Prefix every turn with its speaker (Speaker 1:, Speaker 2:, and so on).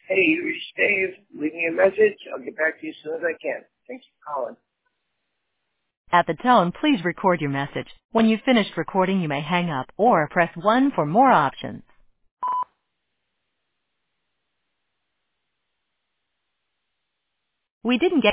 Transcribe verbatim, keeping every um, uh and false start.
Speaker 1: Hey, you reached Dave. Leave me a message. I'll get back to you as soon as I can. Thanks for calling.
Speaker 2: At the tone, please record your message. When you've finished recording, you may hang up or press one for more options. We didn't get